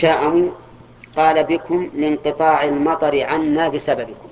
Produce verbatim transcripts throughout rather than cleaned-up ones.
تشاءموا قال بكم لانقطاع المطر عنا بسببكم.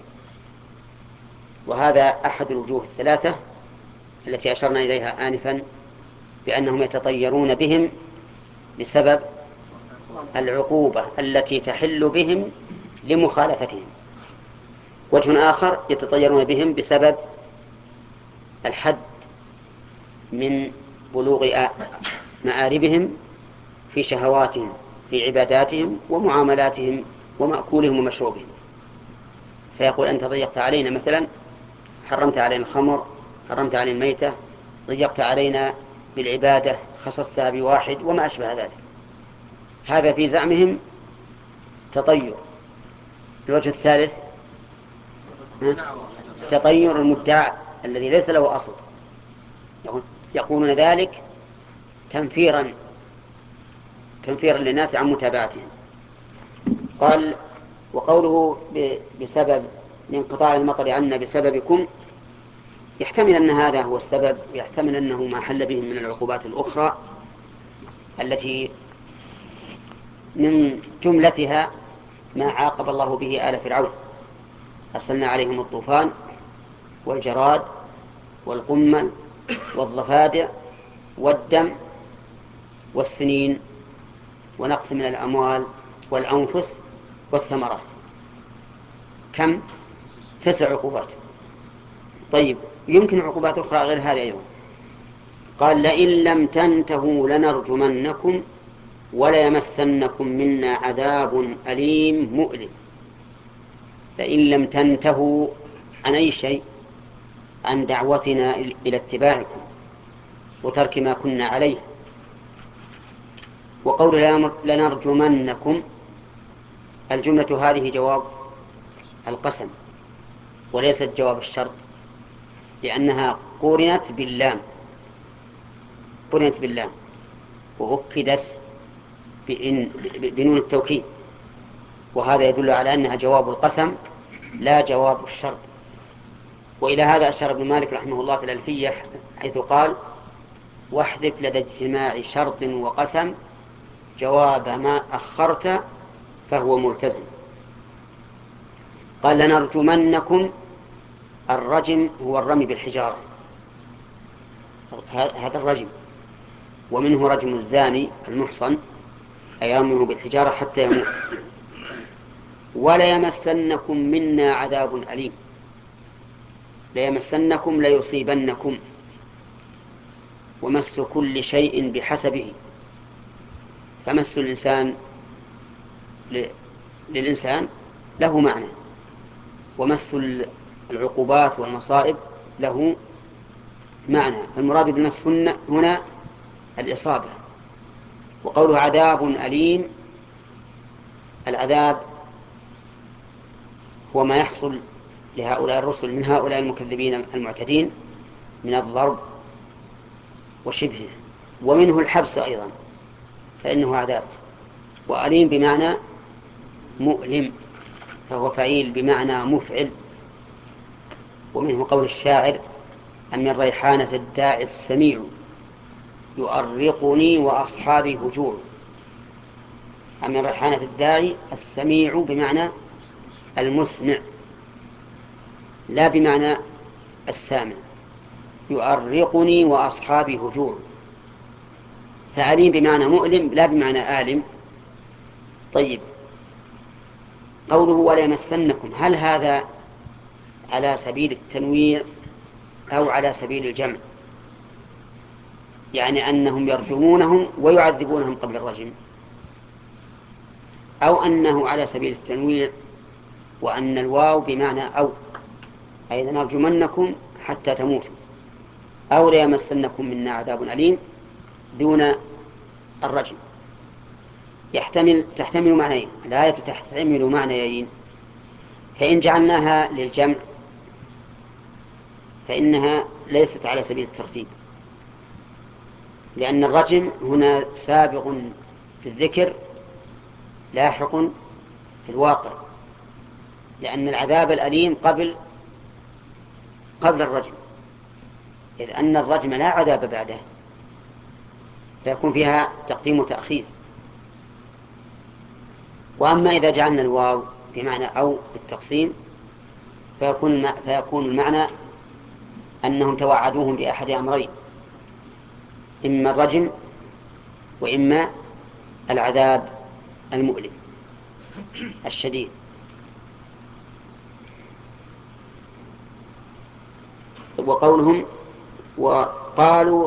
وهذا أحد الوجوه الثلاثة التي أشرنا إليها آنفا بأنهم يتطيرون بهم بسبب العقوبة التي تحل بهم لمخالفتهم. وجه آخر يتطيرون بهم بسبب الحد من بلوغ مآربهم في شهواتهم في عباداتهم ومعاملاتهم ومأكولهم ومشروبهم. فيقول أنت ضيقت علينا، مثلا حرمت علينا الخمر، حرمت علينا الميتة، ضيقت علينا بالعبادة، خصصتها بواحد وما أشبه ذلك. هذا في زعمهم تطير. الوجه الثالث تطير المدعى الذي ليس له أصل، يقولون ذلك تنفيرا تنفيرا للناس عن متابعتهم. قال وقوله بسبب انقطاع المطر عنا بسببكم يحتمل أن هذا هو السبب، ويحتمل أنه ما حل بهم من العقوبات الأخرى التي من جملتها ما عاقب الله به آل فرعون: أرسلنا عليهم الطوفان والجراد والقمل والضفادع والدم والسنين ونقص من الأموال والأنفس والثمرات. كم؟ تسع عقوبات. طيب يمكن عقوبات أخرى غير هذه أيضا. قال لئن لم تنتهوا لنرجمنكم وليمسنكم منا عذاب أليم مؤلم. لئن لم تنتهوا عن أي شيء؟ عن دعوتنا إلى اتباعكم وترك ما كنا عليه. وقول لنرجمنكم الجملة هذه جواب القسم وليست جواب الشرط، لأنها قرنت باللام قرنت باللام وأكدت بنون التوكيد، وهذا يدل على أنها جواب القسم لا جواب الشرط. وإلى هذا أشار ابن مالك رحمه الله في الألفية حيث قال: واحذف لدى اجتماع شرط وقسم جواب ما أخرت فهو ملتزم. قال لنرجمنكم، الرجم هو الرمي بالحجارة، هذا الرجم، ومنه رجم الزاني المحصن أي رميه بالحجارة حتى يموت. وليمسنكم منا عذاب أليم. ليمسنكم ليصيبنكم، ومس كل شيء بحسبه، فمس الإنسان للإنسان له معنى، ومس العقوبات والمصائب له معنى. المراد بالمس هنا الإصابة. وقوله عذاب أليم، العذاب هو ما يحصل لهؤلاء الرسل من هؤلاء المكذبين المعتدين من الضرب وشبهه، ومنه الحبس أيضا فإنه عذاب. وأليم بمعنى مؤلم فهو فعيل بمعنى مفعل. ومنه قول الشاعر: أم من ريحانة الداعي السميع يؤرقني وأصحابي هجوع. أم من ريحانة الداعي السميع بمعنى المسمع لا بمعنى السامع. يؤرقني وأصحابي هجوع، فأليم بمعنى مؤلم لا بمعنى آلم. طيب قوله ولا يمسنكم، هل هذا على سبيل التنويع أو على سبيل الجمع؟ يعني أنهم يرجمونهم ويعذبونهم قبل الرجم، أو أنه على سبيل التنويع وأن الواو بمعنى أو، أي نرجمنكم حتى تموتوا، أو ليمسنكم منا عذاب أليم دون الرجم. يحتمل تحتمل معنيين، الآية تحتمل معنيين. فإن جعلناها للجمع فإنها ليست على سبيل الترتيب، لأن الرجم هنا سابق في الذكر لاحق في الواقع، لأن العذاب الأليم قبل قبل الرجم، إذ أن الرجم لا عذاب بعده، فيكون فيها تقديم وتأخير. وأما إذا جعلنا الواو بمعنى أو بالتقسيم فيكون, فيكون المعنى أنهم توعدوهم بأحد أمرين، إما الرجم وإما العذاب المؤلم الشديد. وقولهم وقالوا